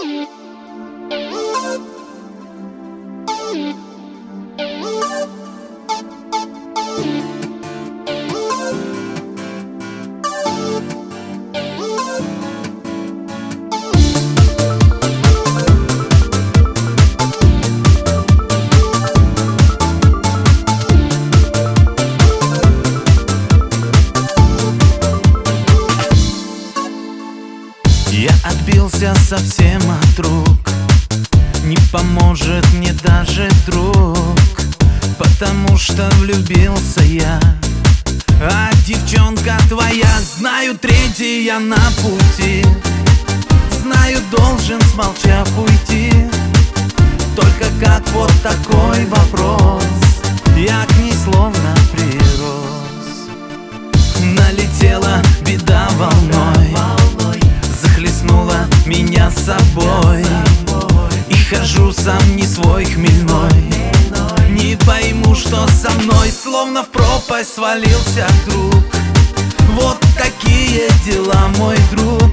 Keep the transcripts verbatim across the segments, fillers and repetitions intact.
Я отбился совсем от рук, не поможет мне даже друг, потому что влюбился я. А девчонка твоя, знаю, третья на пути, знаю, должен, смолчав, уйти. Только как вот такой вопрос, я к ней словно прирос. Налетела беда волной, захлестнула меня собой, и хожу сам не свой хмельной. Не пойму, что со мной, словно в пропасть свалился вдруг. Вот такие дела, мой друг.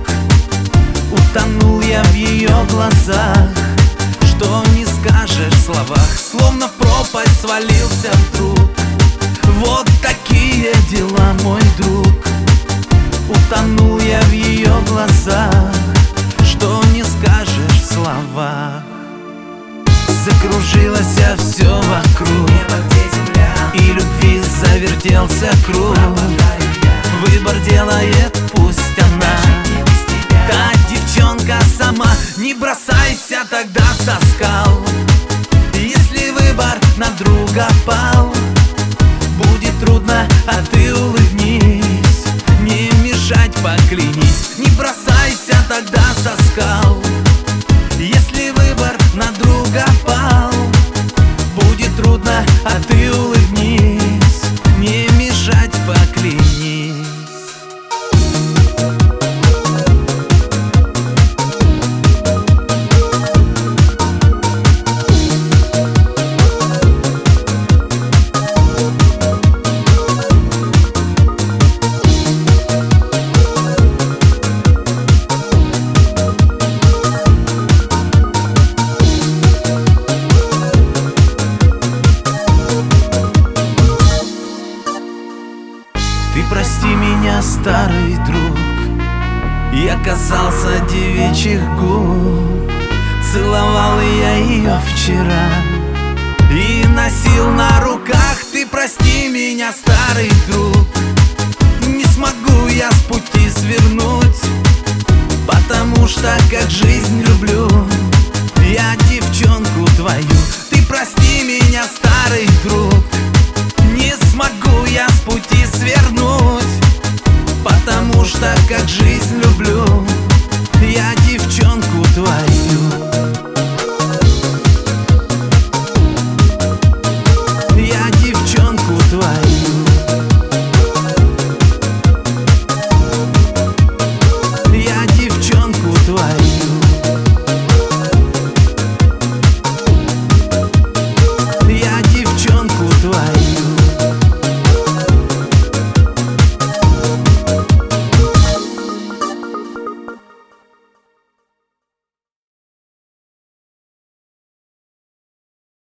Утонул я в ее глазах, что не скажешь в словах. Словно в пропасть свалился вдруг. Вот такие дела, мой друг. Утонул я в ее глазах, что не скажешь в словах. Закружилось все вокруг, и любви завертелся круг. Выбор делает пусть она, та девчонка сама. Не бросайся тогда со скал, если выбор на друга пал. Будет трудно, а ты улыбнись, не мешать, поклянись. Не бросайся тогда со скал, если выбор на друга пал. Будет трудно, а ты улыбнись, не мешать, поклянись. Ты прости меня, старый друг, я касался девичьих губ. Целовал я ее вчера и носил на руках. Ты прости меня, старый друг, не смогу я с пути свернуть, потому что как жизнь люблю.